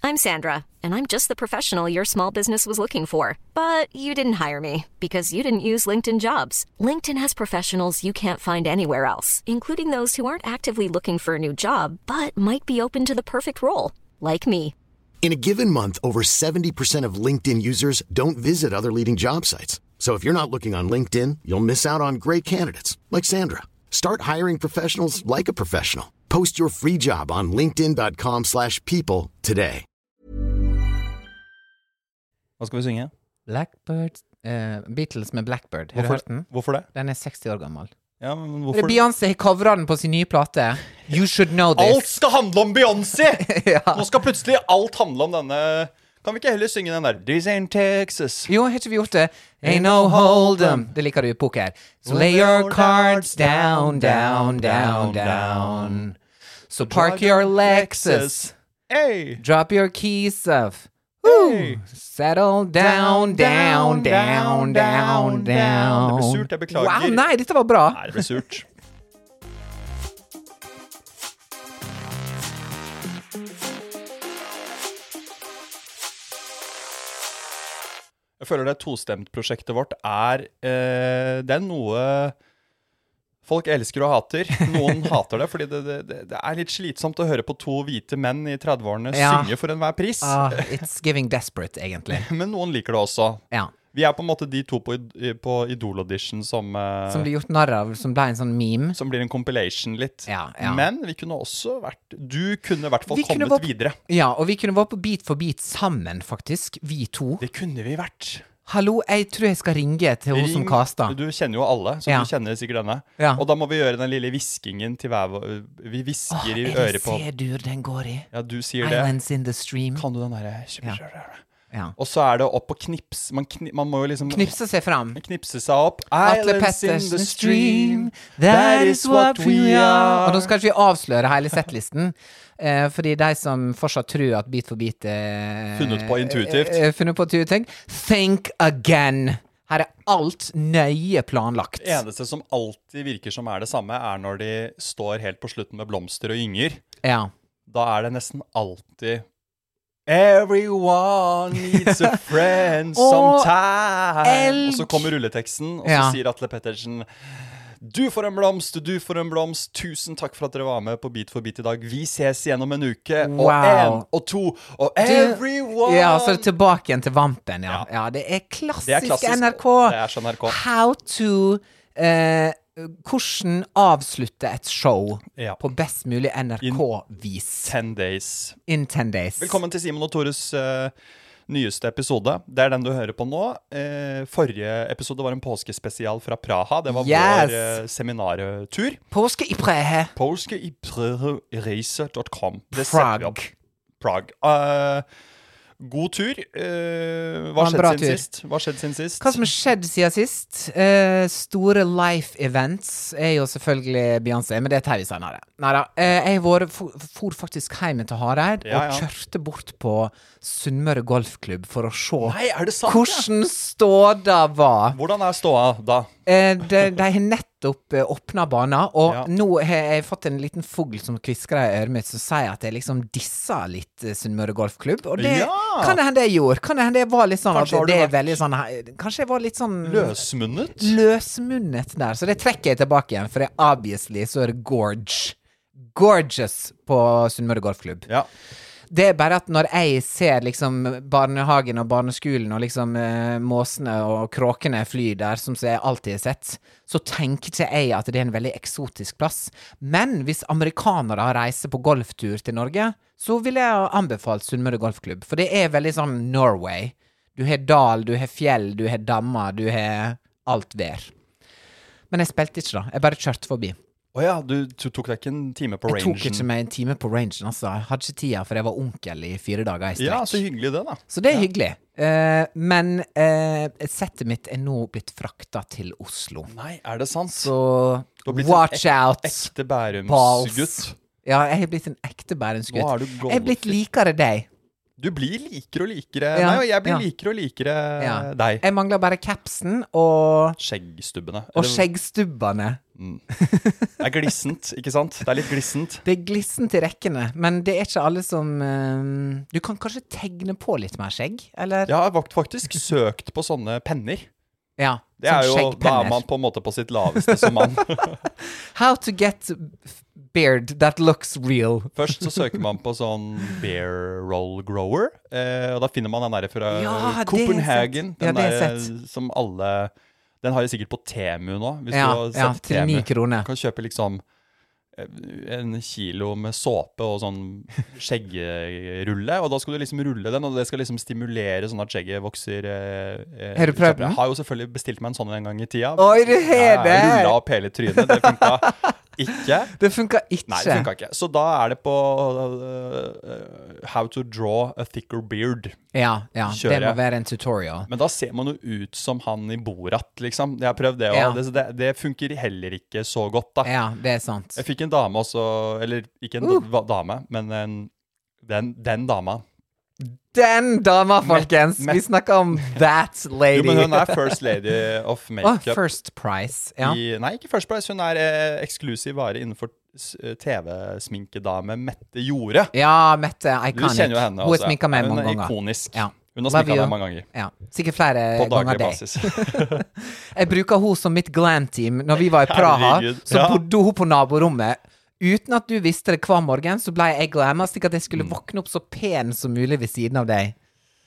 I'm Sandra, and I'm just the professional your small business was looking for. But you didn't hire me because you didn't use LinkedIn Jobs. LinkedIn has professionals you can't find anywhere else, including those who aren't actively looking for a new job, but might be open to the perfect role, like me. In a given month, over 70% of LinkedIn users don't visit other leading job sites. So if you're not looking on LinkedIn, you'll miss out on great candidates like Sandra. Start hiring professionals like a professional. Post your free job on linkedin.com/people today. Hva skal vi synge? Blackbird, Beatles med Blackbird. Har du hørt den? Hvorfor det? Den 60 år gammel. Ja, men hvorfor? Beyoncé har coveret den på sin nye plate. You should know this. Alt skal handle om Beyoncé! Ja. Nå skal plutselig alt handle om denne. Kan vi ikke heller synge den der This ain't Texas? Jo, har ikke vi gjort det? Ain't no hold 'em. Det liker du i poker. So lay your cards down, down, down, down. So park your Lexus. Hey! Drop your keys off. Hey! Settle down, down, down, down, down. Det ble surt, jeg beklager. Wow, nei, dette var bra. Nei, det ble surt. Jeg føler det tostemt-prosjektet vårt det noe folk elsker og hater. Noen hater det, fordi det litt slitsomt å høre på to hvite menn i 30-årene synge for enhver pris. It's giving desperate, egentlig. Men noen liker det også. Ja. Vi på en måte de to på Idol-audition som blir gjort narr av, som ble en sånn meme. Som blir en compilation litt. Ja. Men vi kunne også du kunne i hvert fall kommet videre. Ja, og vi kunne vært på Beat for Beat sammen, faktisk. Vi to. Det kunne vi vært. Hallo, jeg tror jeg skal ringe til hun som kastet. Du kjenner jo alle, så du kjenner sikkert denne. Ja. Og da må vi gjøre den lille viskingen til hver. Vi visker i øret på. Er det C-dur den går i? Ja, du sier det. Islands in the stream. Kan du den der? Ja. Og så det opp og knips. Man må jo liksom knipse seg fram. Knipse seg opp. Atle Pettersen stream, that is what we are. Og nå skal ikke vi avsløre hele settlisten. Fordi de som fortsatt tror at Beat for Beat funnet på intuitivt. Funnet på intuitivt. Think again. Her alt nøye planlagt. Det eneste som alltid virker som det samme, når de står helt på slutten med blomster og gynger. Ja. Da det nesten alltid Everyone needs a friend sometime. Og så kommer rulleteksten, og så sier Atle Pettersen du får en blomst, tusen takk for at dere var med på Beat for Beat i dag. Vi ses igjen om en uke. Og en, og to, og everyone. Ja, så tilbake igjen til Vampen, ja. Det klassisk NRK. Det så NRK. How to hvordan avslutte et show på best mulig NRK-vis. In 10 days. Velkommen til Simon og Tores nyeste episode. Det den du hører på nå. Forrige episode var en påskespesial fra Praha. Det var vår seminartur. Påske i Praha. Påske i Praha.com. Prague. God tur. Hva skjedde siden sist? Hva som har skjedd siden sist? Store life events jo selvfølgelig Beyoncé, men det tar vi senere. Neida, jeg for faktisk hjemme til Hareid og kjørte bort på Sunnmøre Golfklubb for å se hvordan ståda var. Hvordan ståa da? De har nettopp åpnet banen, og nå har jeg fått en liten fugl som kviskrer i øret mitt, som sier at jeg liksom disser litt Sunnmøre Golfklubb, og det kan det hende jeg gjorde. Kan det hende jeg var litt sånn at det veldig sånn, kanskje jeg var litt sånn løsmunnet der, så det trekker jeg tilbake igjen, for obviously så det gorgeous på Sunnmøre Golfklubb. Ja. Det bare at når jeg ser liksom barnehagen og barneskolen og liksom måsene og kråkene flyr der, som jeg alltid har sett, så tenker ikke jeg at det en veldig eksotisk plass. Men hvis amerikanere reiser på golftur til Norge, så vil jeg anbefale Sunnmøre Golfklubb, for det veldig sånn Norway. Du har dal, du har fjell, du har dammer, du har alt vær. Men jeg spilte ikke da, jeg bare kjørte forbi. Åja, du tok deg ikke en time på rangen? Jeg tok ikke meg en time på rangen, altså. Jeg hadde ikke tida, for jeg var onkel i 4 dager i strekk. Ja, så hyggelig det da. Så det hyggelig. Men settet mitt nå blitt fraktet til Oslo. Nei, det sant? Så watch out, ekte Bærumsgutt. Ja, jeg har blitt en ekte Bærumsgutt. Jeg har blitt likere deg. Du blir likere og likere. Nei, og jeg blir likere og likere deg. Jeg mangler bare capsen og skjeggstubbene. Og skjeggstubbene. Det glissent, ikke sant? Det litt glissent. Det glissent I rekkene, men det ikke alle som Du kan kanskje tegne på litt mer skjegg, eller? Jeg har faktisk søkt på sånne penner. Ja, det jo, da man på en måte på sitt laveste som mann. How to get beard that looks real. Først så søker man på sånn bear roll grower, og da finner man den der fra Copenhagen. Den der som alle... Den har jeg sikkert på Temu nå. Hvis du har sett til 9 kroner. Du kan kjøpe liksom 1 kilo med såpe og sånn skjeggrulle, og da skal du liksom rulle den, og det skal liksom stimulere sånn at skjegget vokser. Har du prøvd den? Jeg har jo selvfølgelig bestilt meg en sånn en gang I tida. Oi, du har det! Jeg rullet opp hele trynet, det funket ikke. Det funket ikke? Nei, det funket ikke. Så da det på How to draw a thicker beard. Ja, det må være en tutorial. Men da ser man jo ut som han I Borat, liksom. Jeg har prøvd det, og det funker heller ikke så godt, da. Ja, det sant. Jeg fikk en dame også, eller ikke en dame, men den dama. Den dama, folkens! Vi snakker om that lady. Jo, men hun First Lady of Makeup. First Price, ja. Nei, ikke First Price. Hun eksklusiv vare innenfor TV-sminkedame Mette Jorde. Ja, Mette, iconic. Du kjenner jo henne også. Hun sminket meg mange ganger. Hun ikonisk. Ja. Hun har sminket meg mange ganger. Ja, sikkert flere på ganger daglig basis. Jeg bruker hun som mitt glam-team. Når vi var I Praha, så bodde hun på naborommet. Uten at du visste det hver morgen, så ble jeg glamma, slik at jeg skulle våkne opp så pen som mulig ved siden av deg.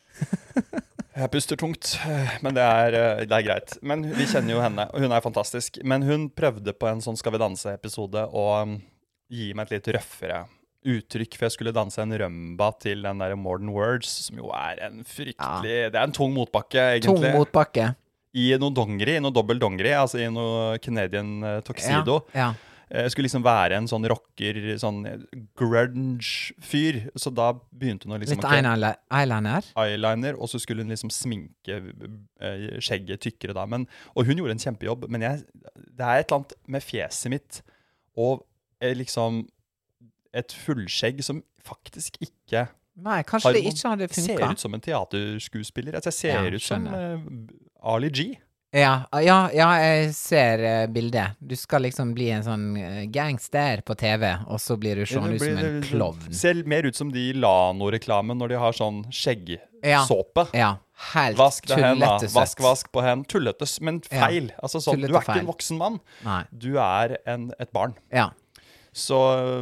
Jeg puster tungt, men det greit. Men vi kjenner jo henne, og hun fantastisk. Men hun prøvde på en sånn Skal vi danse-episode å gi meg et litt røffere uttrykk, for jeg skulle danse en rømba til den der Modern Words, som jo en fryktelig... Det en tung motbakke, egentlig. Tung motbakke. I noe dongeri, noe dobbelt dongeri, altså I noe Canadian tuxedo. Ja. Jeg skulle liksom være en sånn rocker, sånn grunge-fyr, så da begynte hun å liksom... Litt eyeliner? Eyeliner, og så skulle hun liksom sminke skjegget tykkere da, og hun gjorde en kjempejobb, men det et eller annet med fjeset mitt, og liksom et fullskjegg som faktisk ikke... Nei, kanskje det ikke hadde funket. Ser ut som en teaterskuespiller, jeg ser ut som Ali G. Ja, jeg ser bildet. Du skal liksom bli en sånn gangster på TV, og så blir du sånn ut som en klovn. Ser mer ut som de Lano-reklamen når de har sånn skjeggsåpe. Ja, helt vask tullete søtt. Vask på hen. Tulletes, men feil. Altså sånn, du ikke en voksen mann. Nei. Du et barn. Ja. Så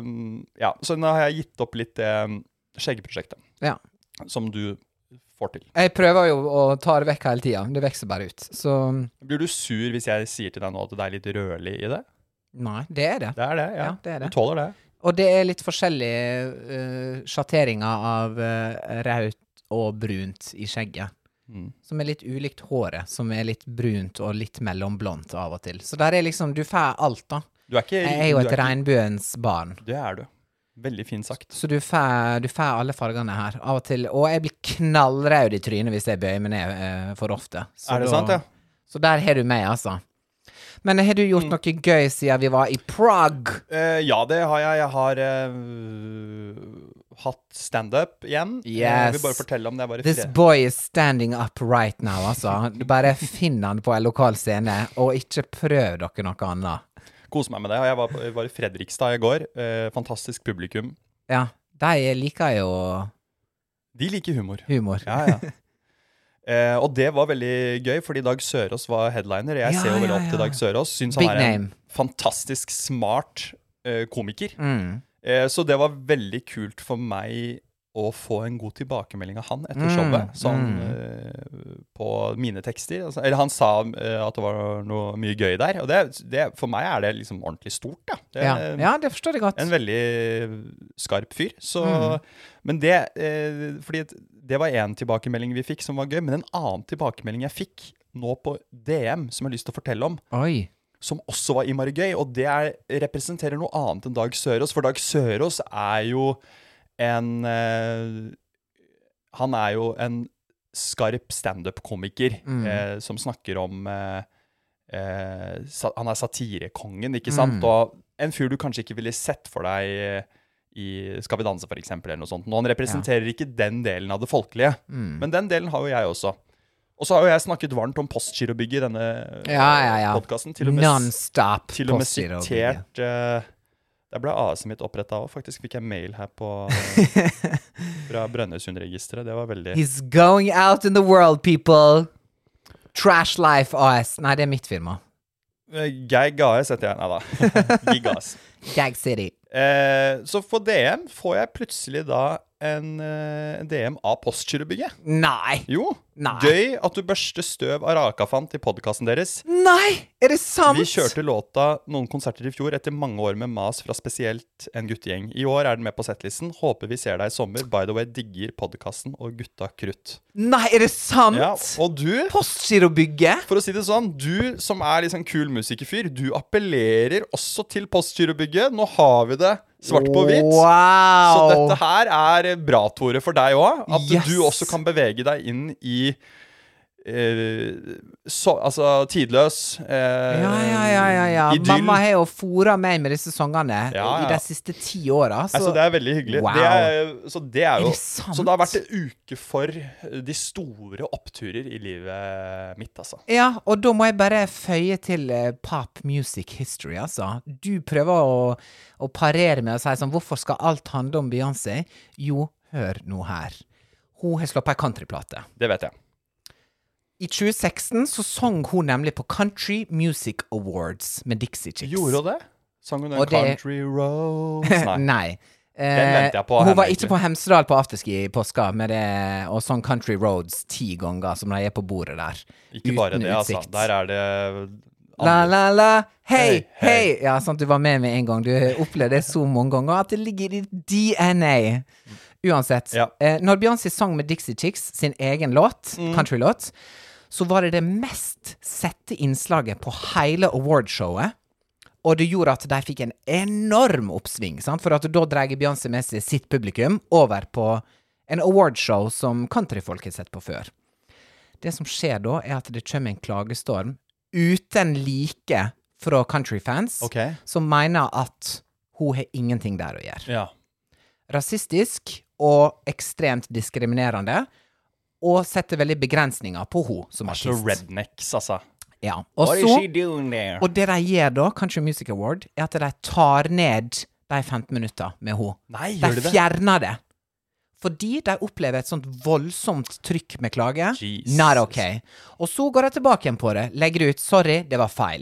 nå har jeg gitt opp litt det skjeggprosjektet. Ja. Som du får til. Jeg prøver jo å ta det vekk hele tiden. Det vekser bare ut. Så... Blir du sur hvis jeg sier til deg nå at det litt rødlig I det? Nei, det det. Det det, ja. Det det. Du tåler det. Og det litt forskjellige sjatteringer av rødt og brunt I skjegget. Som litt ulikt håret, som litt brunt og litt mellomblondt av og til. Så der liksom, du får alt da. Jeg jo et regnbuens barn. Det du. Veldig fint sagt. Så du får alle fargene her, av og til. Og jeg blir knallrød I trynet hvis jeg bøyer meg ned for ofte. Så det sant, ja? Så der har du meg, altså. Men har du gjort noe gøy siden vi var I Prague? Ja, det har jeg. Jeg har hatt stand-up igjen. Yes. Jeg vil bare fortelle om det bare This boy is standing up right now, altså. Du bare finner han på en lokal scene, og ikke prøv dere noe annet. Kose meg med det, og jeg var I Fredrikstad I går. Fantastisk publikum. Ja, de liker jo... De liker humor. Ja. Og det var veldig gøy, fordi Dag Sørås var headliner. Jeg ser jo veldig opp til Dag Sørås. Synes han en fantastisk smart komiker. Så det var veldig kult for meg å få en god tilbakemelding av han etter showet, sånn på mine tekster. Altså, eller han sa at det var noe mye gøy der, og det for meg det liksom ordentlig stort, ja. Det forstår jeg godt. En veldig skarp fyr, så, men fordi det var en tilbakemelding vi fikk som var gøy, men en annen tilbakemelding jeg fikk nå på DM, som jeg har lyst til å fortelle om, som også var innmari gøy, og det representerer noe annet enn Dag Sørås, for Dag Sørås jo han jo en skarp stand-up-komiker som snakker om han satirekongen, ikke sant? Og en fyr du kanskje ikke ville sett for deg I Skal vi danse for eksempel eller noe sånt. Nå han representerer ikke den delen av det folkelige, men den delen har jo jeg også. Og så har jo jeg snakket varmt om Postgirobygget i denne podcasten. Non-stop til og med sitert der ble AS mitt opprettet også. Faktisk fikk jeg mail her fra Brønnøysundregisteret. Det var veldig... He's going out in the world, people. Trash Life AS. Nei, det mitt firma. Gag AS heter jeg. Neida. Gig AS. Gag City. Så for DM får jeg plutselig da en DM av Postgirobygget. Nei. Jo. Nei. Gøy at du børste støv av Rakafant i podcasten deres. Nei, er det sant? Vi kjørte låta noen konserter i fjor etter mange år med mas fra spesielt en guttegjeng. I år er den med på setlisten. Håper vi ser deg i sommer. By the way, digger podcasten og gutta krutt. Nei, er det sant? Ja, og du... Postgirobygget? For å si det sånn, du som er liksom kul musikerfyr, du appellerer også til Postgirobygget. Nå har vi det svart på hvitt. Wow. Så dette her er bra, Tore, for deg også. At du også kan bevege deg inn i altså tidløs idyll. Mamma har jo foret meg med disse sangene i de siste 10 årene. Så det er veldig hyggelig. Wow. Så det er jo så det har vært en uke for de store oppturer i livet mitt, altså. Ja, og da må jeg bare føye til pop music history, altså. Du prøver å parere med å si sånn, hvorfor skal alt handle om Beyoncé? Jo, hør nå her. Hun har slått på en countryplate. Det vet jeg. I 2016 så sang hun nemlig på Country Music Awards med Dixie Chicks. Gjorde hun det? Sang hun den Country Roads? Nei. Den venter jeg på. Hun var ikke på Hemsedal på afterski i påska med det, og sang Country Roads 10 ganger som de er på bordet der. Ikke bare det, altså. Der er det... La, la, la, hei, hei. Ja, sant, du var med en gang. Du opplevde det så mange ganger at det ligger i DNA. Uansett. Ja. Når Beyoncé sang med Dixie Chicks sin egen låt, countrylåt, så var det mest sette innslaget på hele awardshowet, og det gjorde at de fikk en enorm oppsving, sant? For at da dreier Beyoncé med seg sitt publikum over på en awardshow som countryfolk har sett på før. Det som skjer da, er at det kommer en klagestorm uten like fra countryfans, som mener at hun har ingenting der å gjøre. Ja. Rasistisk og ekstremt diskriminerende, og setter veldig begrensninger på hun som artist. Så rednecks, altså. Ja. Og What is she doing there? Og det de gjør da, Country Music Award, er at de tar ned de 15 minutter med hun. Nei, gjør de det? De fjerner det. Fordi de opplever et sånt voldsomt trykk med klage. Jesus. Not okay. Og så går de tilbake igjen på det, legger ut, sorry, det var feil.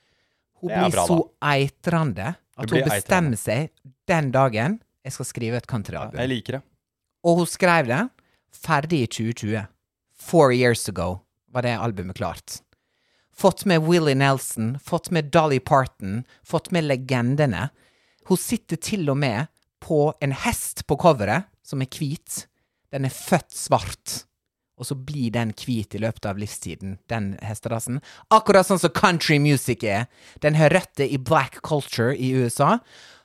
Hun blir bra, så eitrande at hun bestemmer seg den dagen jeg skal skrive et countryalbum. Jeg liker det. Og hun skrev det ferdig i 2020. 4 years ago var det albumet klart. Fått med Willie Nelson, fått med Dolly Parton, fått med legendene. Hun sitter til og med på en hest på coveret, som er hvit. Den er født svart. Og så blir den hvit i løpet av livstiden, den hesterassen. Akkurat sånn som country music er. Den har røtter i black culture i USA.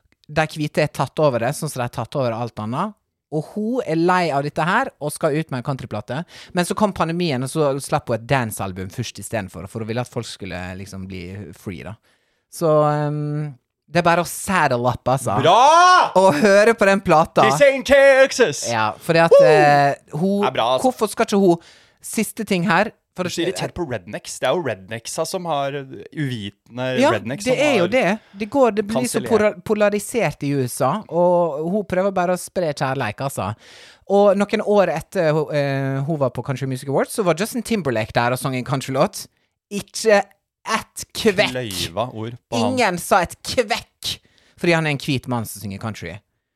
De hvite er tatt over det, sånn som de er tatt over alt annet. Og hun er lei av dette her, og skal ut med en countryplate. Men så kom pandemien, og så slapp hun et dance-album først i stedet for hun ville at folk skulle liksom bli free, da. Så det er bare å saddle up, altså. Bra! Og høre på den plata. This ain't Texas! Ja, fordi at hun... Bra, altså. Hvorfor skal ikke hun... Siste ting her... Du sier irritert på rednecks. Det er jo rednecksa som har uvitende rednecks. Ja, det er jo det. Det blir så polarisert i USA, og hun prøver bare å spre kjærleik, altså. Og noen år etter hun var på Country Music Awards, så var Justin Timberlake der og sang en countrylåt. Ikke et kvekk. Løyva ord på han. Ingen sa et kvekk, fordi han er en hvit mann som synger country.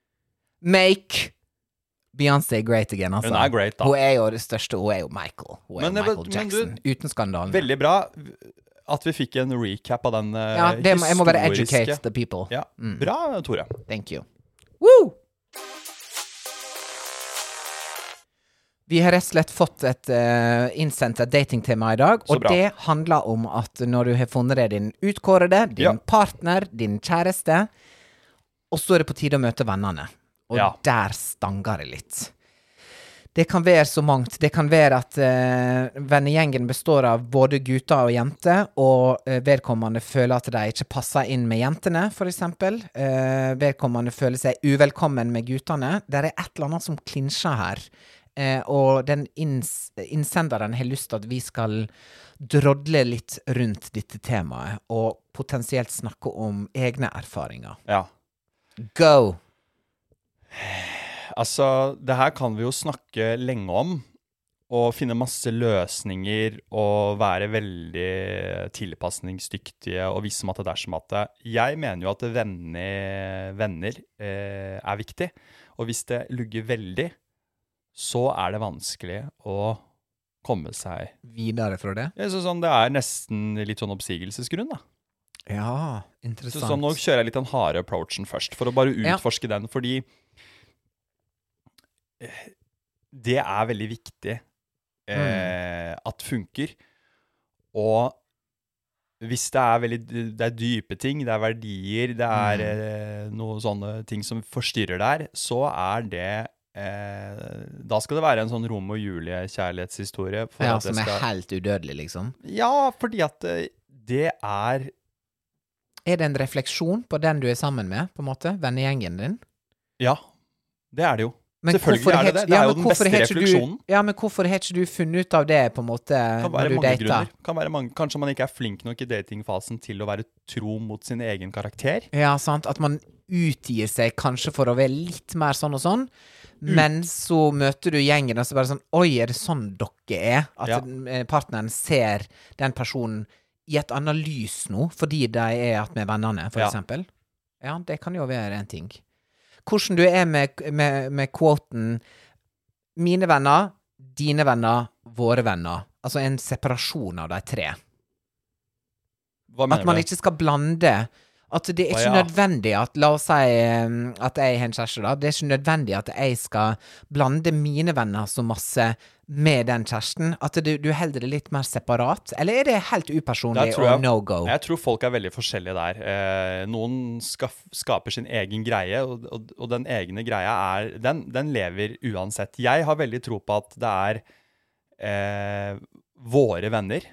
Make Beyoncé great again, altså. Hun er great, da. Hun er jo det største, hun er jo Michael. Hun er Michael Jackson, uten skandalen. Veldig bra at vi fikk en recap av den historiske... Jeg må bare educate the people. Ja, bra, Tore. Thank you. Woo! Vi har rett og slett fått et innsendt datingtema i dag, og det handler om at når du har funnet deg din utkårede, din partner, din kjæreste, og så er det på tide å møte vennene. Og der stanger det litt. Det kan være så mangt. Det kan være at vennegjengen består av både gutter og jenter, og vedkommende føler at de ikke passer inn med jentene, for eksempel. Vedkommende føler seg uvelkommen med guttene. Det er et eller annet som klinsjer her. og den innsenderen har lyst til at vi skal drodle litt rundt dette temaet, og potensielt snakke om egne erfaringer. Ja. Go! Altså, det her kan vi jo snakke lenge om, og finne masse løsninger, og være veldig tilpasningsdyktige, og visse om at det som at jeg mener jo at venner er viktig, og hvis det lugger veldig, så er det vanskelig å komme seg videre fra det. Ja, så sånn, det er nesten litt sånn oppsigelsesgrunn da. Ja, interessant. Så sånn, nå kjører jeg litt den harde approachen først, for å bare utforske den, fordi det er veldig viktig at funker, og hvis det er dype ting, det er verdier, det er noen sånne ting som forstyrrer der, så er det da skal det være en sånn Rom og Julie kjærlighetshistorie ja, som er helt udødelig liksom. Ja, fordi at det er det en refleksjon på den du er sammen med, på en måte, vennegjengen din? Ja, det er det jo. Men selvfølgelig er det. Det er jo den beste refleksjonen. Men hvorfor har ikke du funnet ut av det, på en måte, når du dater? Kan være mange grunner. Kanskje man ikke er flink nok i datingfasen til å være tro mot sin egen karakter. Ja, sant. At man utgir seg kanskje for å være litt mer sånn og sånn, men så møter du gjengen og så bare sånn, oi, det sånn dere er? At partneren ser den personen i et annet lys nå, fordi de at med vennene, for eksempel. Ja, det kan jo være en ting. Hvordan du er med quoten mine venner, dine venner, våre venner. Altså en separasjon av de tre. Hva mener du? At man ikke skal blande. At det er ikke nødvendig at, la oss si at jeg har en kjæreste da, det er ikke nødvendig at jeg skal blande mine venner så masse med den kjæresten, at du holder det litt mer separat, eller er det helt upersonlig og no-go? Jeg tror folk er veldig forskjellige der. Noen skaper sin egen greie, og den egne greia den lever uansett. Jeg har veldig tro på at det er våre venner.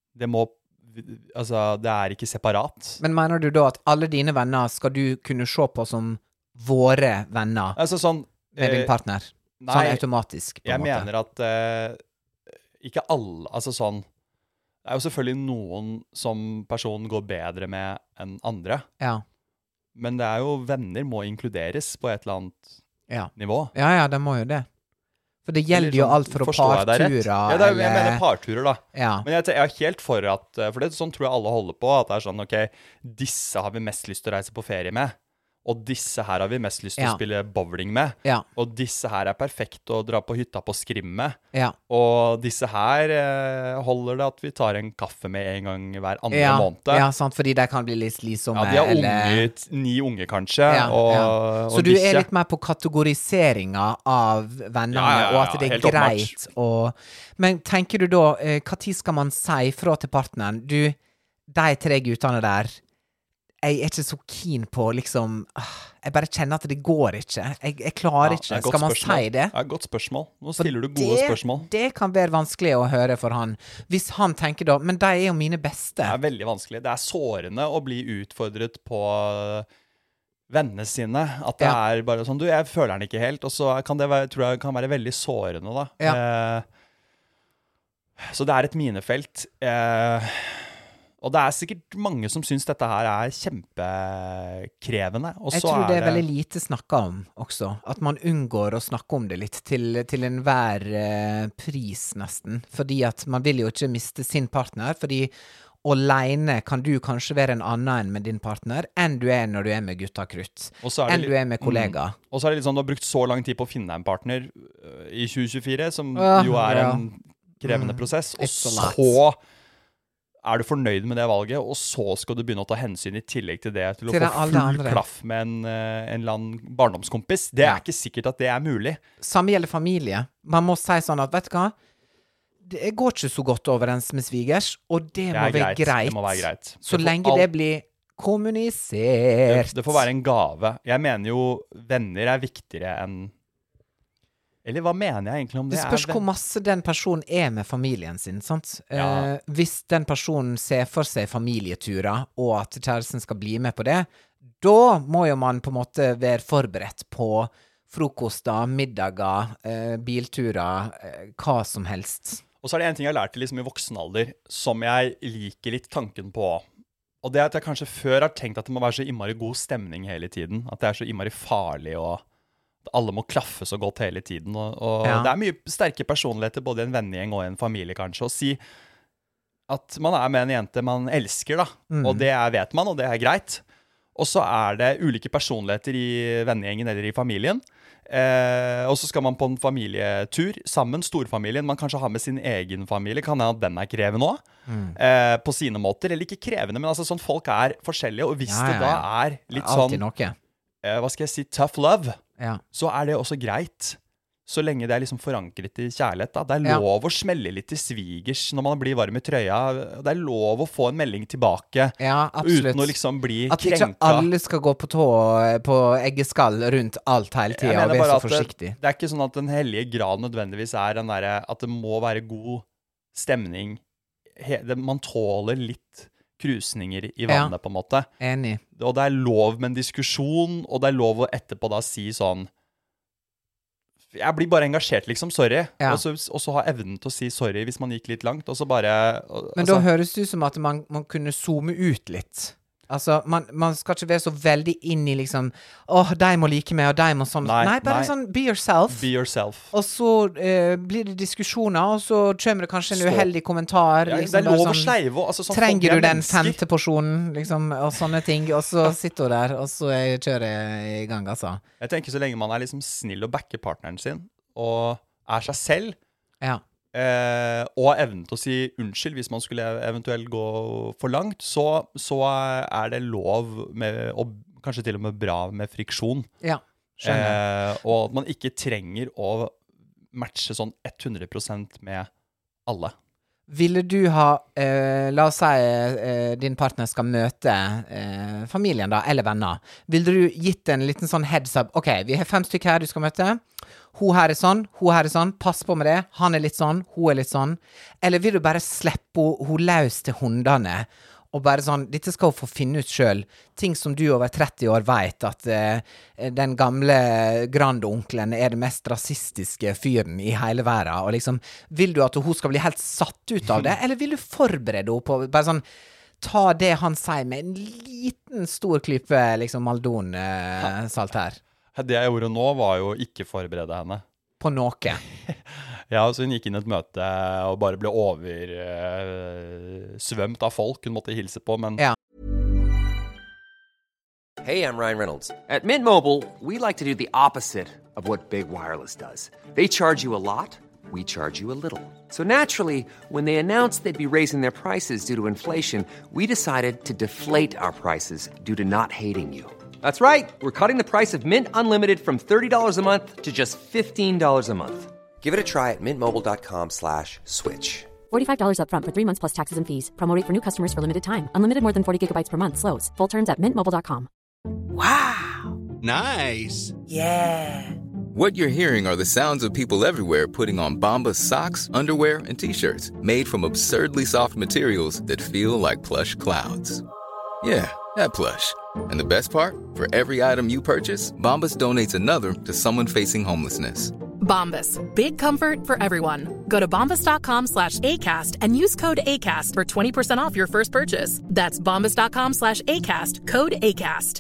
Det er ikke separat. Men mener du da at alle dine venner skal du kunne se på som våre venner med din partner? Nei, sånn automatisk, på en måte. Jeg mener at ikke alle, altså sånn, det er jo selvfølgelig noen som personen går bedre med enn andre. Ja. Men det er jo venner må inkluderes på et eller annet nivå. Ja, det må jo det. For det gjelder jo alt fra parturer. Ja, jeg mener parturer da. Ja. Men jeg er helt for at, for det sånn tror jeg alle holder på, at det er sånn, ok, disse har vi mest lyst til å reise på ferie med. Og disse her har vi mest lyst til å spille bowling med. Ja. Og disse her er perfekt å dra på hytta på Skrim med. Ja. Og disse her holder det at vi tar en kaffe med en gang hver andre måned. Ja, sant, fordi de kan bli litt slitsomme. Ja, de har 9 unge kanskje. Ja, så du er litt mer på kategoriseringen av vennene, og at det er greit. Men tenker du da, hva tid skal man si fra til partneren? Du, de 3 guttene der, jeg er ikke så keen på, liksom, jeg bare kjenner at det går ikke. Jeg klarer ikke. Skal man si det? Det er et godt spørsmål. Nå stiller du gode spørsmål. Det kan være vanskelig å høre for han. Hvis han tenker da, men de er jo mine beste. Det er veldig vanskelig. Det er sårende å bli utfordret på vennene sine. At det er bare sånn, jeg føler den ikke helt. Og så kan det tror jeg kan være veldig sårende da. Ja. Så det er et minefelt. Og det er sikkert mange som synes dette her er kjempekrevende. Jeg tror det er veldig lite snakket om også. At man unngår å snakke om det litt til enhver pris nesten. Fordi at man vil jo ikke miste sin partner, fordi alene kan du kanskje være en annen enn med din partner, enn du er når du er med gutta krutt. Enn du er med kollega. Og så er det litt sånn, du har brukt så lang tid på å finne en partner i 2024, som jo er en krevende prosess. Og så er du fornøyd med det valget, og så skal du begynne å ta hensyn i tillegg til det, til å få full klaff med en eller annen barndomskompis. Det er ikke sikkert at det er mulig. Samme gjelder familie. Man må si sånn at, vet du hva, det går ikke så godt overens med svigers, og det må være greit. Det må være greit. Så lenge det blir kommunisert. Det får være en gave. Jeg mener jo, venner er viktigere enn Eller hva mener jeg egentlig om det? Det spørs hvor masse den personen er med familien sin, sant? Ja. Hvis den personen ser for seg familieturer, og at kjæresten skal bli med på det, da må jo man på en måte være forberedt på frokoster, middager, bilturer, hva som helst. Og så det en ting jeg har lært liksom i voksen alder, som jeg liker litt tanken på. Og det at jeg kanskje før har tenkt at det må være så innmari god stemning hele tiden. At det så innmari farlig, og alle må klaffe så godt hele tiden. Og det mye sterke personligheter, både i en vennegjeng og i en familie kanskje, å si at man med en jente man elsker da. Og det vet man, og det greit. Og så det ulike personligheter i vennegjengen eller i familien. Og så skal man på en familietur sammen, storfamilien. Man kanskje har med sin egen familie. Kan hende at den krevende også, på sine måter. Eller ikke krevende, men altså sånn folk forskjellige. Og hvis det da litt sånn, hva skal jeg si, tough love, så det også greit. Så lenge det liksom forankret i kjærlighet da. Det lov å smelle litt til svigers når man blir varm i trøya. Det lov å få en melding tilbake. Uten å liksom bli krenka. At ikke alle skal gå på tå på eggeskall rundt alt hele tiden og være så forsiktig. Det ikke sånn at den hellige grad nødvendigvis den der, at det må være god stemning. Man tåler litt krusninger i vannet på en måte. Enig. Og det lov med en diskusjon, og det lov å etterpå da si sånn jeg blir bare engasjert, liksom, sorry. Og så ha evnen til å si sorry hvis man gikk litt langt, og så bare... Men da høres det ut som at man kunne zoome ut litt. Altså, man skal ikke være så veldig inn i liksom, de må like meg, og de må sånn. Nei, bare sånn, be yourself. Be yourself. Og så blir det diskusjoner, og så kommer det kanskje en uheldig kommentar. Liksom, det lov å sleive. Altså, sånn, trenger du den 5. porsjonen, liksom, og sånne ting. Og så sitter du der, og så kjører jeg i gang, altså. Jeg tenker så lenge man liksom snill og backer partneren sin, og seg selv, og evnen til å si unnskyld hvis man skulle eventuelt gå for langt, så det lov med, og kanskje til og med bra med friksjon. Skjønner. Og at man ikke trenger å matche sånn 100% med alle. Ville du ha, la oss si din partner skal møte familien da, eller venner. Ville du gitt en liten sånn heads up, ok, vi har 5 stykker her du skal møte, hun her sånn, pass på med det, han litt sånn, hun litt sånn, eller vil du bare slippe hun løs til hundene, og bare sånn, dette skal hun få finne ut selv, ting som du over 30 år vet, at den gamle grandonkelen det mest rasistiske fyren i hele verden, og liksom, vil du at hun skal bli helt satt ut av det, eller vil du forberede henne på, bare sånn, ta det han sier med en liten stor klype, liksom Maldon-salt her? Det jeg gjorde nå var jo ikke forberede henne. På noe? Så hun gikk inn et møte og bare ble svømt av folk hun måtte hilse på, men... Hey, I'm Ryan Reynolds. At Mint Mobile, we like to do the opposite of what Big Wireless does. They charge you a lot, we charge you a little. So naturally, when they announced they'd be raising their prices due to inflation, we decided to deflate our prices due to not hating you. That's right. We're cutting the price of Mint Unlimited from $30 a month to just $15 a month. Give it a try at mintmobile.com/switch. $45 up front for 3 months plus taxes and fees. Promo rate for new customers for limited time. Unlimited more than 40 gigabytes per month. Slows full terms at mintmobile.com. Wow. Nice. Yeah. What you're hearing are the sounds of people everywhere putting on Bombas socks, underwear, and T-shirts made from absurdly soft materials that feel like plush clouds. Yeah, that plush. And the best part? For every item you purchase, Bombas donates another to someone facing homelessness. Bombas. Big comfort for everyone. Go to bombas.com/ACAST and use code ACAST for 20% off your first purchase. That's bombas.com/ACAST. Code ACAST.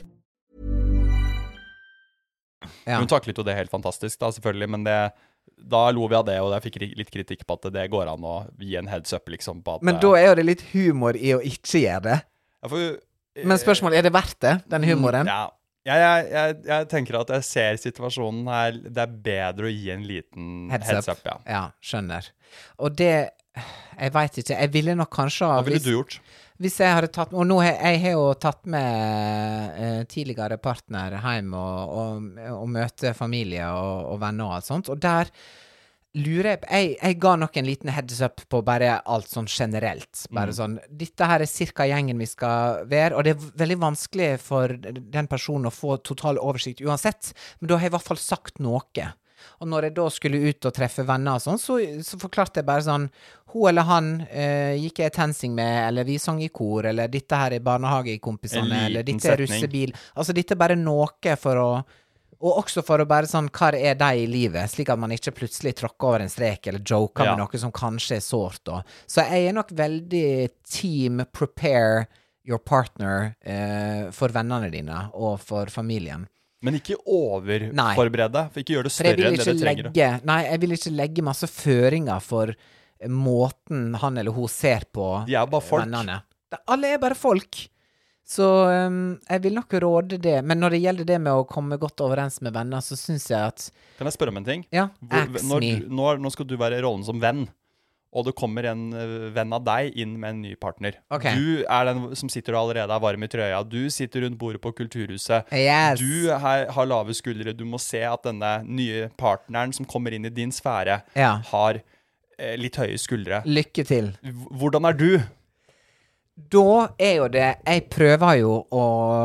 Hun taklet jo det helt fantastisk da, selvfølgelig, men da lo vi av det, og jeg fikk litt kritikk på at det går an å gi en heads up, liksom, på at... Men da jo det litt humor i å ikke gjøre det. Men spørsmålet, det verdt det, den humoren? Jeg tenker at jeg ser situasjonen her, det bedre å gi en liten heads up. Ja, skjønner. Og det, jeg vet ikke, jeg ville nok kanskje... Hva ville du gjort? Hvis jeg hadde tatt, og nå jeg har jo tatt med tidligere partner hjem og møte familie og venner og alt sånt, og der lurer jeg ga nok en liten heads up på bare alt sånn generelt, bare sånn, dette her cirka gjengen vi skal være, og det veldig vanskelig for den personen å få total oversikt uansett, men da har jeg i hvert fall sagt noe. Og når jeg da skulle ut og treffe venner og sånn, så forklarte jeg bare sånn, hun eller han gikk jeg tensing med, eller vi sang i kor, eller dette her barnehagekompisene, eller dette russebil. Altså dette bare noe for å Og også for å bare sånn, hva de I livet, slik at man ikke plutselig tråkker over en strek, eller joker med noe som kanskje sårt da. Så jeg nok veldig team prepare your partner for vennene dine, og for familien. Men ikke overforberede, for ikke gjør det større enn det trenger. Jeg vil ikke legge masse føringer for måten han eller hun ser på de bare folk. Vennene. Alle bare folk. Så jeg vil nok råde det. Men når det gjelder det med å komme godt overens med venner, så synes jeg at... Kan jeg spørre om en ting? Ja, nå skal du være rollen som venn, og det kommer en venn av deg inn med en ny partner. Okay. Du den som sitter og allerede varm i trøya. Du sitter rundt bordet på kulturhuset. Yes. Du har lave skuldre. Du må se at denne nye partneren som kommer inn i din sfære har litt høye skuldre. Lykke til. Hvordan du? Da jo det, jeg prøver jo å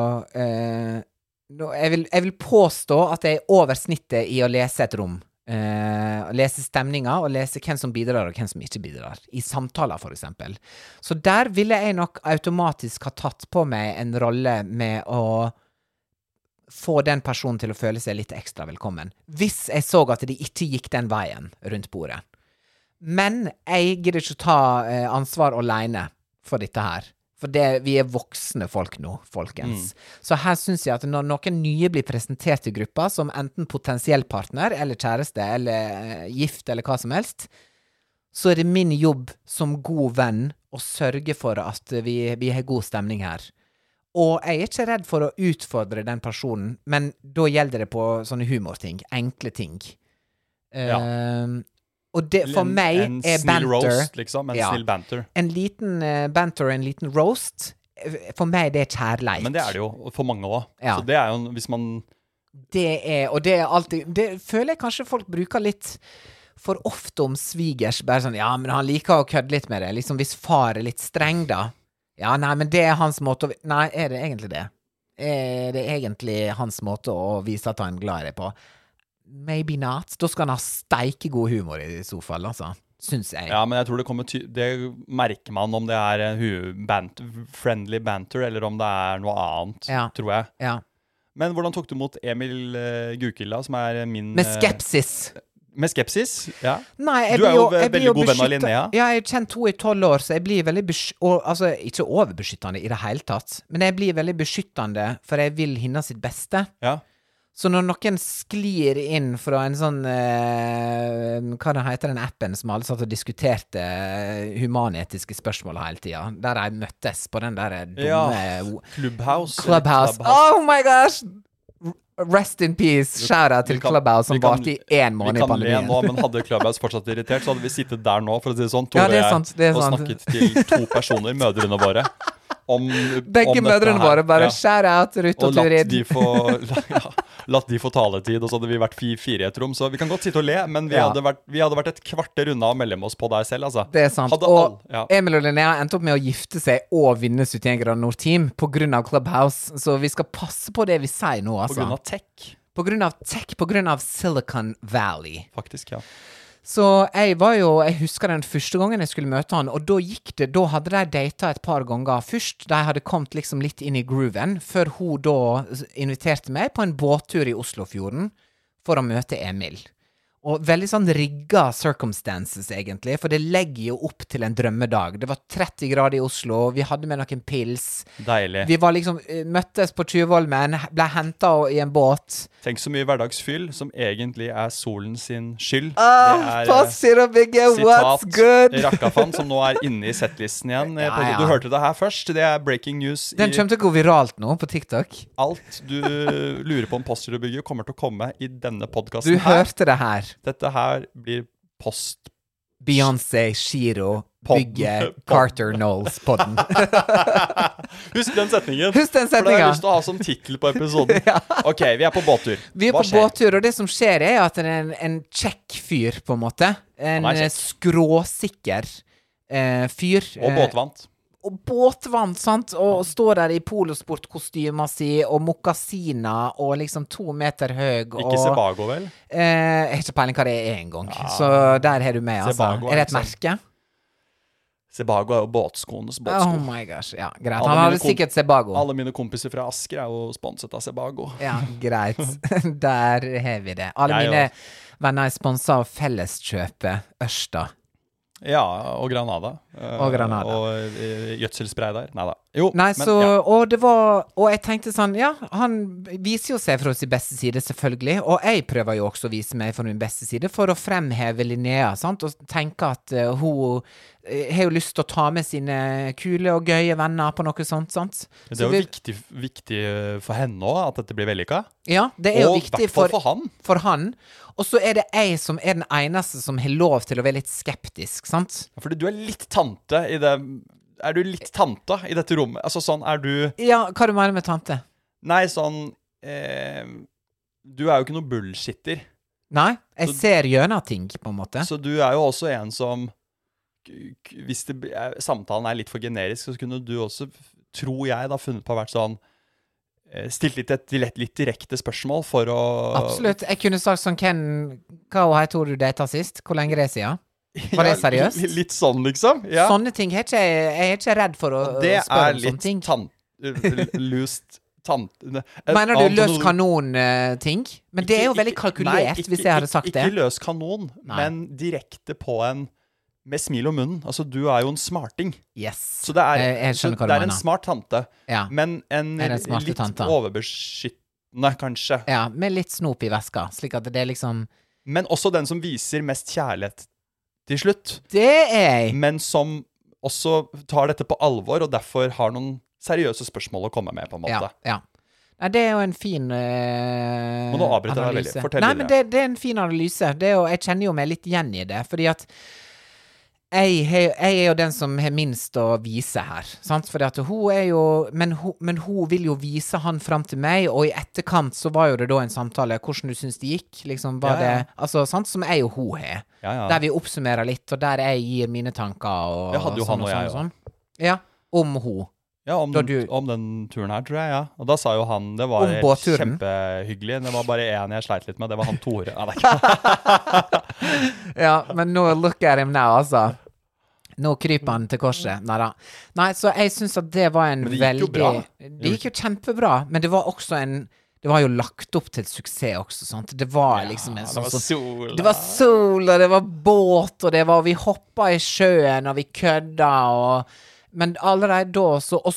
jeg vil påstå at jeg over snittet I å lese et rom, lese stemninger og lese hvem som bidrar og hvem som ikke bidrar I samtaler for eksempel. Så der ville jeg nok automatisk ha tatt på meg en rolle med å få den personen til å føle seg litt ekstra velkommen, hvis jeg så at de ikke gikk den veien rundt bordet. Men jeg gidder ikke ta ansvar alene for dette her. For vi voksne folk nå, folkens. Så her synes jeg at når noen nye blir presentert I gruppa som enten potensiell partner, eller kjæreste, eller gift, eller hva som helst, så det min jobb som god venn å sørge for at vi har god stemning her. Og jeg ikke redd for å utfordre den personen, men da gjelder det på sånne humorting, enkle ting. Og det for meg en banter. Snill roast, liksom. En snill banter. En liten banter, en liten roast. For meg det kjærleik. Men det det jo for mange også. Ja. Så det jo hvis man... Og det alltid... Det føler jeg kanskje folk bruker litt for ofte om svigers. Bare sånn, ja, men han liker å kødde litt med det. Liksom hvis far litt streng da. Ja, nei, men det hans måte å... Nei, det egentlig det? Det egentlig hans måte å vise at han glad det på? Maybe not. Da skal han ha steike god humor I så fall, altså. Syns jeg. Ja, men jeg tror det merker man om det friendly banter, eller om det noe annet, tror jeg. Ja. Men hvordan tok du mot Emil Gukilla, som min... Med skepsis. Med skepsis? Ja. Nei, du jo veldig god venn av Linnea. Ja, jeg har kjent henne I 12 år, så jeg blir veldig altså, ikke overbeskyttende I det hele tatt, men jeg blir veldig beskyttende, for jeg vil hinne sitt beste. Ja. Så når noen sklir inn fra en sånn, hva det heter den appen som alle satt og diskuterte humanetiske spørsmål hele tiden, der jeg møttes på den der dumme... Clubhouse. Oh my gosh! Rest in peace, shout-out til Clubhouse som varte I 1 måned I pandemien. Vi kan le nå, men hadde Clubhouse fortsatt irritert, så hadde vi sittet der nå, for å si det sånn, Tore det sant. Og snakket til 2 personer, mødrene våre. Begge mødrene våre bare shout-out, Ruth og Turid. Latt de få taletid, og så hadde vi vært 4 I et rom. Så vi kan godt sitte og le, men vi hadde vært et kvarter unna å melde med oss på deg selv, altså. Det sant. Emil og Linnea endte opp med å gifte seg og vinne 71 grader Nord Team på grunn av Clubhouse, så vi skal passe på det vi sier nå, altså. På grunn av tech. På grunn av Silicon Valley. Faktisk, ja. Så jeg husker den første gangen jeg skulle møte han, og da hadde de datet et par ganger først. De hadde kommet liksom litt inn I grooven, før hun da inviterte meg på en båttur I Oslofjorden for å møte Emil. Og veldig sånn rigga circumstances egentlig, for det legger jo opp til en drømmedag. Det var 30 grader I Oslo, vi hadde med noen pils. Deilig. Vi var liksom, møttes på Tjuvholmen, ble hentet I en båt. Tenk så mye hverdagsfyll som egentlig solen sin skyld. Passer og bygge, what's good? Rakkafan, som nå inne I settlisten igjen. Du hørte det her først, det breaking news. Den kommer til å gå viralt nå på TikTok. Alt du lurer på om Passer og bygge kommer til å komme I denne podcasten her. Du hørte det her. Dette her blir post... Beyoncé, Shiro, Bygge, Carter Knowles podden. Husk den setningen. For det har jeg lyst til å ha som titel på episoden. Ok, vi på båttur. Vi på båttur, og det som skjer at det en kjekk fyr, på en måte. En skråsikker fyr. Og båtvant. Og båtvant, sant? Og står der I polosportkostyma si, og mokkasiner, og liksom 2 meter høy. Og, ikke Sebago, vel? Jeg har ikke peiling hva det en gang. Så der har du med, altså. Sebago, det et merke? Sebago jo båtskoenes båtsko. Oh my gosh, ja, greit. Han hadde sikkert Sebago. Alle mine kompiser fra Asker jo sponset av Sebago. Ja, greit. Der har vi det. Alle mine venner sponset av Felleskjøpet Ørsta. Ja, og Granada. Og gjødselspray der. Neida. Jo, nei, men, så, og det var, og jeg tenkte sånn, ja, han viser jo seg fra sin beste side, selvfølgelig, og jeg prøver jo også å vise meg fra min beste side, for å fremheve Linnea, sant, og tenke at hun har jo lyst til å ta med sine kule og gøye venner på noe sånt, sant? Det jo viktig for henne også, at dette blir vellykket. Ja, det jo viktig for han. Og så det jeg som den eneste som har lov til å være litt skeptisk, sant? Ja, fordi du litt tante i det. Du litt tante i dette rommet? Altså sånn, du... Ja, hva du mener med tante? Nei, sånn... du jo ikke noe bullshitter. Nei, jeg ser gjennom ting, på en måte. Så du jo også en som... Hvis samtalen litt for generisk, så kunne du også, tror jeg, da funnet på å vært sånn... Stilt litt direkte spørsmål for å... Absolutt. Jeg kunne sagt sånn, hva tror du datet sist? Hvor lenge det siden? Var det seriøst? Litt sånn, liksom. Ja. Sånne ting jeg ikke redd for å spørre om sånne ting. Det lust tante... Mener du løs kanon-ting? Men det jo veldig kalkulert, hvis jeg hadde sagt det. Ikke løs kanon, men direkte på en... Med smil og munnen. Altså, du jo en smarting. Yes. Så det jeg skjønner hva du mener. En smart tante. Ja. Men en litt tante. Overbeskyttende, kanskje. Ja, med litt snop i veska, slik at det liksom... Men også den som viser mest kjærlighet til slutt. Det jeg. Men som også tar dette på alvor, og derfor har noen seriøse spørsmål å komme med, på en måte. Ja. Nei, det jo en fin Men nå avbryter jeg veldig. Fortell videre. Nei, men det en fin analyse. Jeg kjenner jo meg litt igjen i det, fordi at jeg jo den som har minst å vise her, sant? Fordi at hun jo, men hun vil jo vise han frem til meg, og i etterkant så var jo det da en samtale, hvordan du synes det gikk, liksom, var det, altså, sant, som jeg og hun har, der vi oppsummerer litt, og der jeg gir mine tanker, og det hadde jo han og jeg sånn. Ja, om hun. Ja, om den turen her, tror jeg, ja. Og da sa jo han, det var kjempehyggelig, det var bare en jeg sleit litt med, det var han Tore. Ja, men nå look at him now, altså. Nå kryper han til korset. Nei, så jeg synes at det var en veldig... Men det gikk jo bra. Det gikk jo kjempebra, men det var også det var jo lagt opp til suksess også, sant? Det var liksom en sånn... Det var sol, og det var båt, og vi hoppet i sjøen, og vi kødda, men allerede da,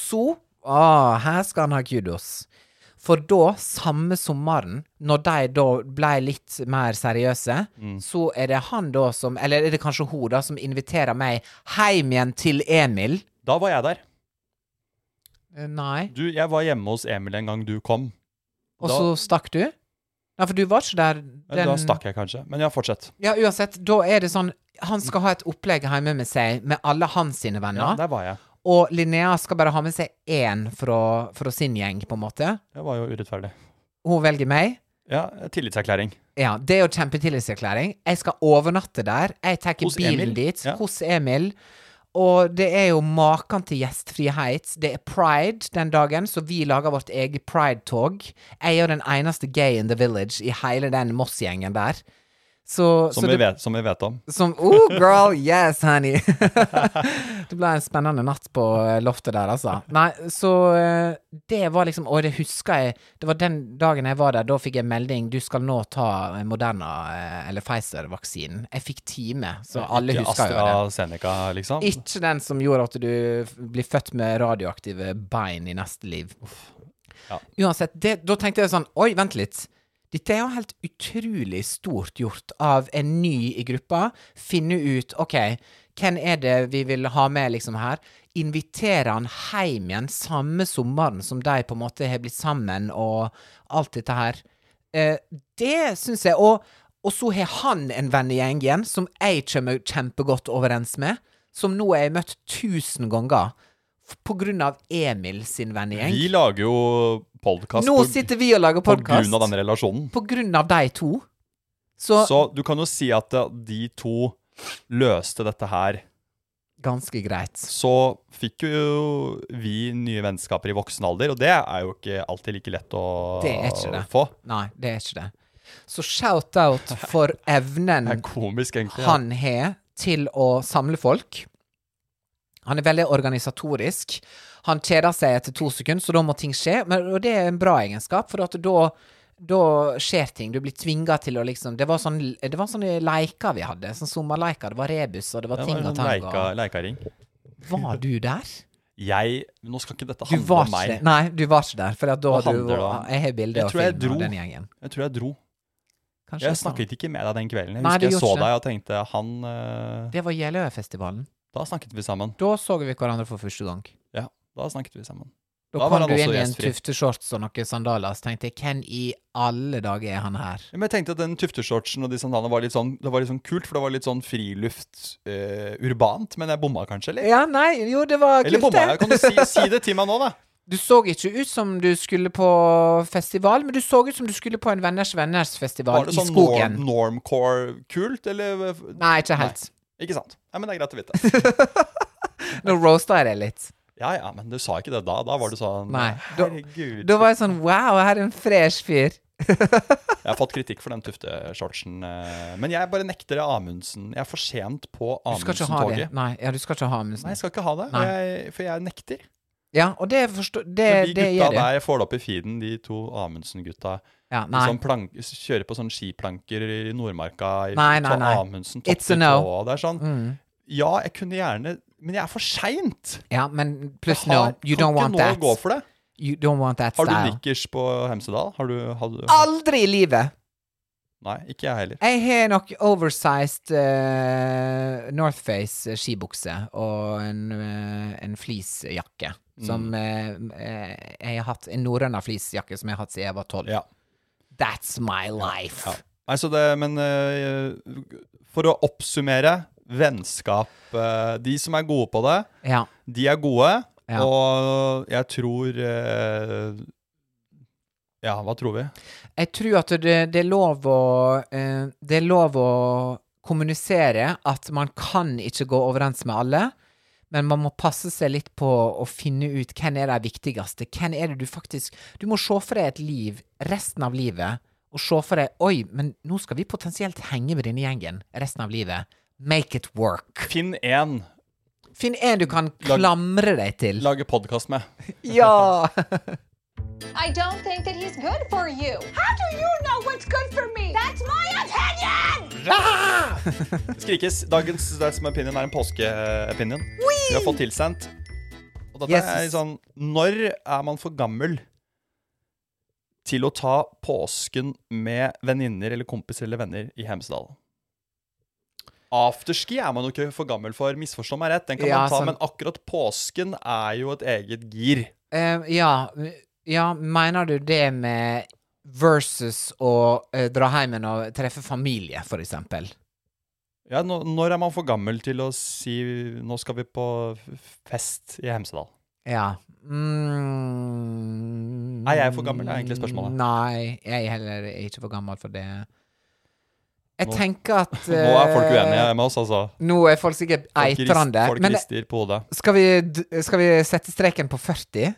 her skal han ha kudos. For da, samme sommeren, når de da ble litt mer seriøse, så det han da som, eller det kanskje hun da, som inviterer meg hjem igjen til Emil. Da var jeg der. Nei. Jeg var hjemme hos Emil en gang du kom. Og så stakk du? Ja, for du var ikke der. Da stakk jeg kanskje, men fortsett. Ja, uansett, da det sånn, han skal ha et opplegg hjemme med seg, med alle hans sine venner. Ja, der var jeg. Og Linnea skal bare ha med seg en fra sin gjeng, på en måte. Det var jo urettferdig. Hun velger meg. Ja, tillitserklæring. Ja, det jo kjempetillitserklæring. Jeg skal overnatte der. Jeg tar bilen dit, hos Emil. Og det jo maken til gjestfrihet. Det Pride den dagen, så vi lager vårt eget Pride-tog. Jeg jo den eneste gay in the village i hele den Moss-gjengen der. Som vi vet om. Girl, yes, honey. Det ble en spennende natt på loftet der, altså. Nei, så det var liksom, og det husker jeg, det var den dagen jeg var der, da fikk jeg melding, du skal nå ta Moderna eller Pfizer-vaksinen. Jeg fikk time, så alle husker jo det. AstraZeneca, liksom? Ikke den som gjorde at du blir født med radioaktive bein i neste liv. Ja. Uansett, da tenkte jeg sånn, oi, vent litt. Dette jo helt utrolig stort gjort av en ny i gruppa. Finne ut, ok, hvem det vi vil ha med liksom her? Invitere han hjem igjen samme sommeren som de på en måte har blitt sammen og alt dette her. Det synes jeg, og så har han en vennegjeng igjen som jeg kommer kjempegodt overens med, som nå jeg møtt 1000 ganger på grunn av Emil sin vennegjeng. Vi lager jo podcast. Nå sitter vi og lager podcast. På grunn av denne relasjonen. På grunn av de to. Så du kan jo si at de to løste dette her ganske greit. Så fikk jo vi nye vennskaper i voksen alder, og det jo ikke alltid like lett å få. Nei, det ikke det. Så shout-out for evnen komisk, egentlig, han har til å samle folk. Han veldig organisatorisk. Han kjeder seg etter 2 sekunder, så da må ting skje. Og det en bra egenskap, for at da skjer ting. Du blir tvinget til å liksom det var sånne leker vi hadde. Sånn sommerleker. Det var rebus, og det var ting og tang. Leikaring. Var du der? Nå skal ikke dette handle om meg. Nei, du var ikke der. For da jeg har bilder og film av den gjengen. Jeg tror jeg dro. Kanskje jeg snakket ikke med deg den kvelden. Jeg husker jeg så deg og tenkte Det var Jeløya-festivalen. Da snakket vi sammen. Da så vi hverandre for første gang. Ja, da snakket vi sammen. Da kom du inn i en tufteshorts og noen sandaler, så tenkte jeg, hvem i alle dager er han her? Men jeg tenkte at den tufteshortsen og de sandalene var litt sånn, det var litt sånn kult, for det var litt sånn friluft, urbant, men jeg bomma kanskje litt. Ja, nei, jo, det var kult. Eller bomma jeg, kan du si det til meg nå da? Du så ikke ut som du skulle på festival, men du så ut som du skulle på en venners festival i skogen. Var det sånn normcore-kult, eller? Nei, ikke helt. Nei, ikke sant. Nei, men det er greit å vite. Nå roaster jeg det litt. Ja, men du sa ikke det da. Da var du sånn, nei, herregud. Da var jeg sånn, wow, her er en fresh fyr. Jeg har fått kritikk for den tufteshortsen, men jeg bare nekter det Amundsen. Jeg er for sent på Amundsen-toget. Nei, du skal ikke ha Amundsen. Nei, jeg skal ikke ha det, for jeg nekter. Ja, og det gjør det. De gutta der, jeg får det opp i feeden, de 2 Amundsen-gutta. Ja, kjører på sånne skiplanker i Nordmarka. Nei. Amundsen, It's a no. Og det er sånn, ja, jeg kunne gjerne, men jeg er for sent. Ja, men pluss no, you don't want that. Kan ikke nå gå for det. You don't want that style. Har du nikkers på Hemsedal? Aldri i livet! Nei, ikke jeg heller. Jeg har nok oversized North Face skibukse og en fleecejakke. Som jeg har hatt en norrøna fleecejakke som jeg har hatt siden jeg var 12. Ja. That's my life. Ja. Altså men for å oppsummere vennskap, de som er gode på det, de er gode, og jeg tror hva tror vi? Jeg tror at det er lov å kommunisere at man kan ikke gå overens med alle, men man må passe seg litt på å finne ut hvem er det viktigste. Hvem er det du faktisk... Du må se for deg et liv, resten av livet, og se for deg, oi, men nå skal vi potensielt henge med denne gjengen resten av livet. Make it work. Finn en du kan klamre deg til. Lage podcast med. Ja! I don't think that he's good for you. How do you know what's good for me? That's my opinion! Skrikes. Dagens opinion er en påske-opinion. Vi har fått tilsendt. Og dette er sånn, når er man for gammel til å ta påsken med venninner eller kompiser eller venner i Hemsedal? Afterski er man jo ikke for gammel for, misforstå meg rett, den kan man ta, men akkurat påsken er jo et eget gir. Ja, mener du det med versus å dra hjem og treffe familie, for eksempel? Ja, når er man for gammel til å si, nå skal vi på fest i Hemsedal? Ja. Er jeg for gammel, det er egentlig spørsmålet. Nei, jeg heller er ikke for gammel for det. Jeg tenker at nå er folk uenige med oss, altså. Nå er folk sikkert eitrande. Folk rister på hodet. Skal vi sette streken på 40?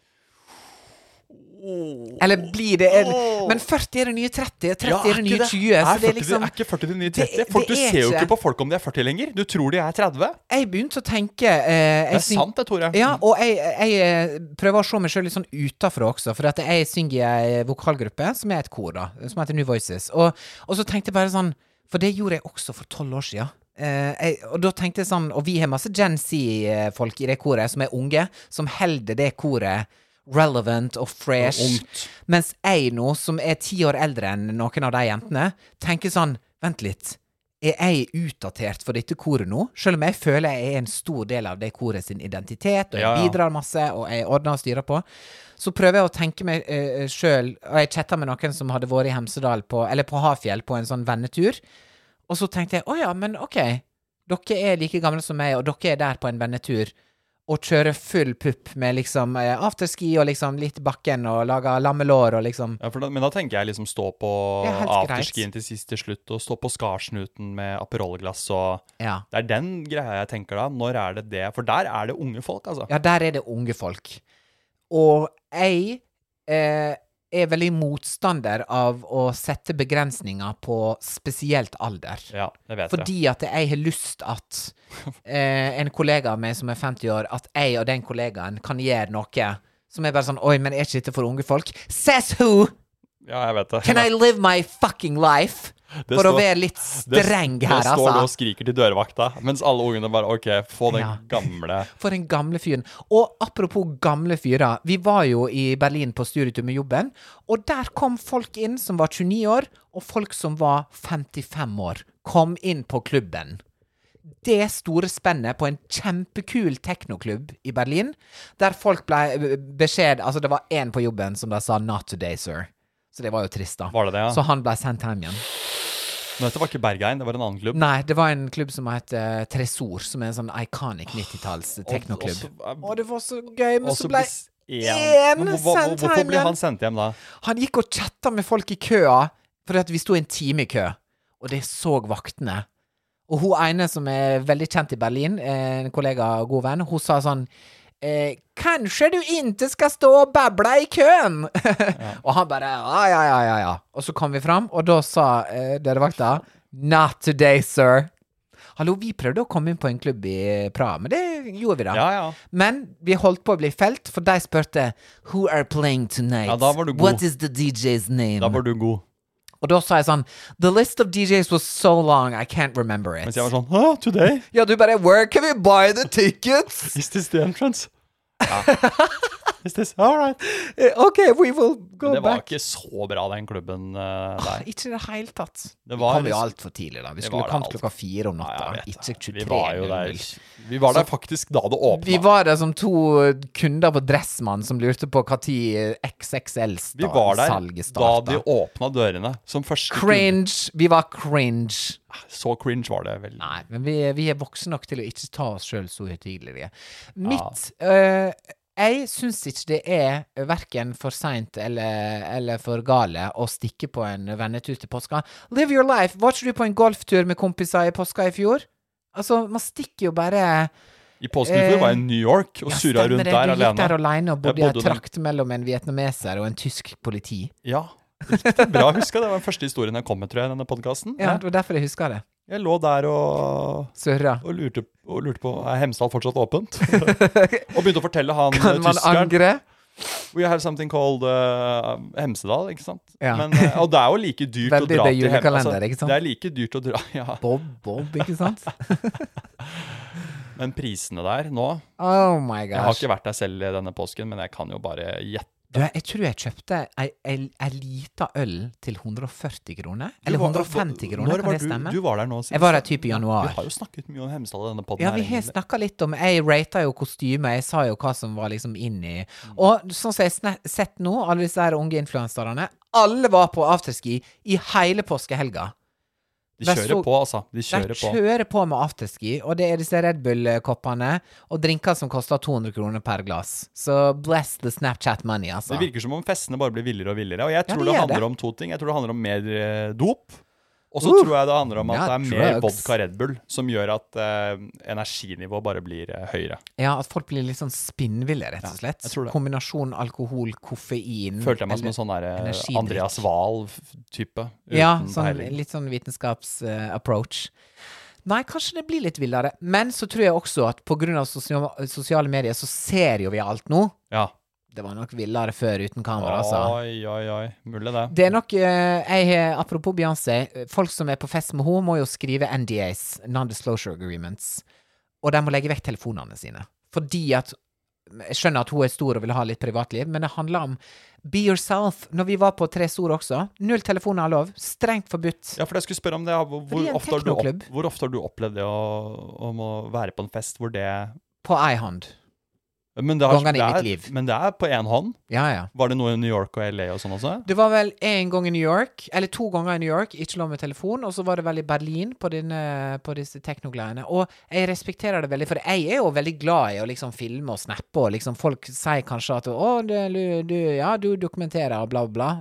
Eller blir det Men 40 er det nye 30, 30 er det nye 20. Er ikke 40 det nye 30? Du ser jo ikke på folk om de er 40 lenger. Du tror de er 30. Jeg begynte å tenke det er sant det, Tore. Ja, og jeg prøver å se meg selv litt sånn utenfor også, for at jeg synger i en vokalgruppe som er et kor da, som heter New Voices, og så tenkte jeg bare sånn, for det gjorde jeg også for 12 år siden. Og da tenkte jeg sånn, og vi har masse Gen Z-folk i det koret som er unge, som helder det koret relevant og fresh, mens jeg nå, som er 10 år eldre enn noen av de jentene, tenker sånn, vent litt, er jeg utdatert for dette koret nå? Selv om jeg føler jeg er en stor del av det koret sin identitet, og jeg bidrar masse, og jeg ordner og styrer på, så prøver jeg å tenke meg selv, og jeg chattet med noen som hadde vært i Hemsedal eller på Hafjell på en sånn vennetur, og så tenkte jeg, ja, men ok, dere er like gamle som meg, og dere er der på en vennetur, og kjøre full pupp med liksom afterski og liksom litt bakken og lage lammelår og liksom... Ja, men da tenker jeg liksom stå på afterskien til slutt og stå på Skarsnuten med Aperolglass og... Ja. Det er den greia jeg tenker da. Når er det det? For der er det unge folk, altså. Ja, der er det unge folk. Og jeg veldig motstander av å sette begrensninger på spesielt alder. Ja, det vet Fordi at jeg har lyst at en kollega av meg som 50 år, at jeg og den kollegaen kan gjøre noe som bare sånn, oi, men ikke dette for unge folk? Says who? Ja, jeg vet det. Can I live my fucking life? For å være litt streng her, altså. Det står du og skriker til dørvakta, mens alle ungene bare, ok, få den gamle. For den gamle fyren. Og apropos gamle fyrer, vi var jo i Berlin på studietur med jobben, og der kom folk inn som var 29 år, og folk som var 55 år, kom inn på klubben. Det store spennet på en kjempekul teknoklubb i Berlin, der folk ble beskjed, altså det var en på jobben som da sa, not today, sir. Så det var jo trist da. Var det det, ja? Så han ble sendt hjem igjen. Men dette var ikke Berghain, det var en annen klubb. Nei, det var en klubb som heter Tresor, som en sånn iconic 90-talls teknoklubb. Og det var så gøy, men så ble en sendt hjem. Hvorfor ble han sendt hjem da? Han gikk og chattet med folk i køa, for at vi stod en time i kø, og det så vaktene. Og hun ene som veldig kjent i Berlin, en kollega og god venn, hun sa sånn, kanskje du ikke skal stå og babble i køen? Og han bare, ja. Og så kom vi fram, og da sa dørvakta, not today, sir. Hallo, vi prøvde å komme inn på en klubb i Praha, men det gjorde vi da. Ja. Men vi holdt på å bli felt, for de spørte, who are playing tonight? Ja, da var du god. What is the DJ's name? Da var du god. Og da sa jeg sånn, the list of DJs was so long, I can't remember it. Mens jeg var sånn, today? Ja, du bare, where can we buy the tickets? Is this the entrance? Ja. Is this, all right. Okay, we will go back. Det var ikke så bra, den klubben der. Ikke det helt tatt. Det var kom jo alt for tidlig da. Vi skulle kommet 4:00 om natta, ikke 23:00. Vi var jo der. Vi var der faktisk da det åpnet. Vi var der som 2 kunder på Dressmann som lurte på hva tid XXL-salget Vi var der da de åpnet dørene som første cringe. Vi var cringe. Så cringe var det vel. Nei, men vi voksne nok til å ikke ta oss selv så høytidelige. Jeg synes ikke det hverken for sent eller for gale å stikke på en vennetur til påska. Live your life. Var ikke du på en golftur med kompiser i påska i fjor? Altså, man stikker jo bare... I påsken i fjor var jeg i New York og surret rundt der alene. Du gikk der alene og bodde i trakt mellom en vietnameser og en tysk politi. Ja, riktig bra huska. Det var den første historien jeg kom med, tror jeg, i denne podcasten. Ja, det var derfor jeg husker det. Jeg lå der og lurte på, Hemsedal fortsatt åpent? Og begynte å fortelle han tyskeren. Kan man angre? We have something called Hemsedal, ikke sant? Ja. Men, og det jo like dyrt å dra til julekalender, ikke sant? Det like dyrt å dra, ja. Bob, ikke sant? Men prisene der nå, oh my gosh. Jeg har ikke vært der selv denne påsken, men jeg kan jo bare gjette. Jeg tror jeg kjøpte en liten øl til 140 kroner. Eller 150 kroner, kan det stemme? Du var der nå. Jeg var der typ i januar. Vi har jo snakket mye om Hemsedal i denne podden. Ja, vi har snakket litt om, jeg ratet jo kostyme, jeg sa jo hva som var liksom inni. Og sånn som jeg har sett nå, alle disse her unge influencerene, alle var på afterski i hele påskehelga. De kjører på, altså. De kjører på med afterski, og det disse Red Bull-koppene, og drinker som koster 200 kroner per glass. Så bless the Snapchat money, altså. Det virker som om festene bare blir villere og villere, og jeg tror det handler om 2 ting. Jeg tror det handler om mer dop, og så tror jeg det handler om at det mer vodka Red Bull, som gjør at energinivået bare blir høyere. Ja, at folk blir litt sånn spinnville, rett og slett. Kombinasjon alkohol, koffein. Følte jeg meg som en sånn der Andreas Wahl-type. Ja, litt sånn vitenskaps-approach. Nei, kanskje det blir litt villere. Men så tror jeg også at på grunn av sosiale medier så ser jo vi alt nå. Ja. Det var nok villere før uten kamera, altså. Oi. Mulig det. Det nok, apropos Beyoncé, folk som på fest med henne må jo skrive NDAs, Non-Disclosure Agreements, og de må legge vekk telefonene sine. Fordi at, jeg skjønner at hun stor og vil ha litt privatliv, men det handler om be yourself. Når vi var på Tresor også, 0 telefoner er lov, strengt forbudt. Ja, for jeg skulle spørre om det, hvor ofte har du opplevd det å må være på en fest hvor det... På ei hand. Men det på en hånd? Ja. Var det noe i New York og LA og sånn også? Det var vel 1 gang i New York, eller 2 ganger i New York, ikke lov med telefon, og så var det vel i Berlin på disse teknogreiene. Og jeg respekterer det veldig, for jeg jo veldig glad i å liksom filme og snappe, og liksom folk sier kanskje at du dokumenterer og bla bla.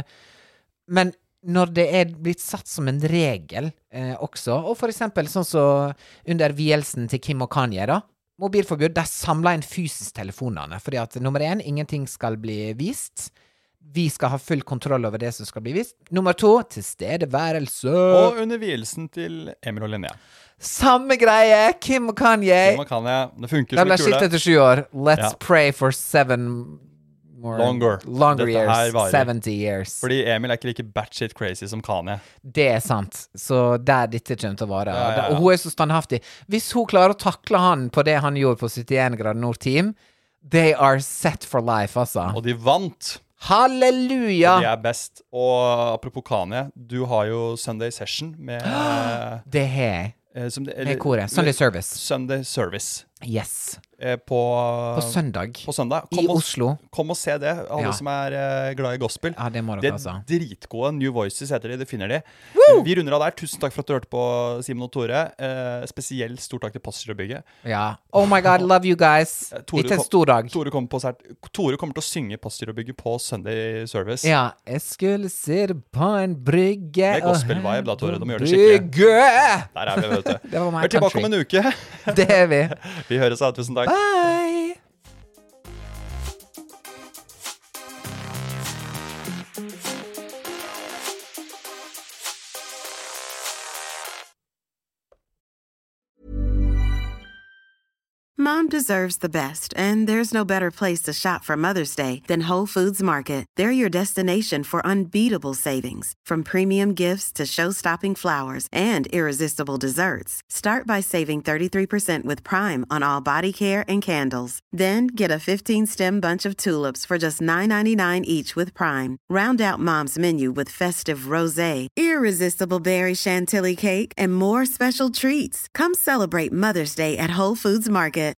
Men når det blitt satt som en regel også, og for eksempel sånn så under vielsen til Kim og Kanye da, mobilforbud, de samler inn fysisk telefonene, fordi at nummer 1, ingenting skal bli vist. vi skal ha full kontroll over det som skal bli vist. Nummer 2, tilstedeværelse. Og under vielsen til Emil og Linnea. Samme greie, Kim og Kanye. Det funker som en kule. Det ble skilt etter 7 år. Let's pray for 7 longer years, 70 years. Fordi Emil ikke like batshit crazy som Kanye. Det sant. Så der dette kommer til å være. Og hun så standhaftig. Hvis hun klarer å takle han på det han gjorde på 71 grader Nord Team, they are set for life, altså. Og de vant. Halleluja! Og de best. Og apropos Kanye, du har jo Sunday Session med... det har jeg. Sunday Service. Sunday Service. Yes. På søndag. På søndag. I Oslo. Kom og se det, alle som glad i gospel. Ja, det må dere altså. Dritgode. New Voices heter de, det finner de. Vi runder av der. Tusen takk for at du hørte på Simon og Tore. Spesielt stor takk til Pastorøbygget. Ja. Oh my God, love you guys. Litt en stor dag. Tore kommer til å synge Pastorøbygget på Sunday Service. Ja, jeg skulle se det på en brygge. Med gospel-vibe da, Tore. De gjør det skikkelig. Der vi, vet du. Det var my country. Tilbake om en uke. Det vi. Vi høres av. Tusen takk. Bye! Mom deserves the best, and there's no better place to shop for Mother's Day than Whole Foods Market. They're your destination for unbeatable savings, from premium gifts to show-stopping flowers and irresistible desserts. Start by saving 33% with Prime on all body care and candles. Then get a 15-stem bunch of tulips for just $9.99 each with Prime. Round out Mom's menu with festive rosé, irresistible berry chantilly cake, and more special treats. Come celebrate Mother's Day at Whole Foods Market.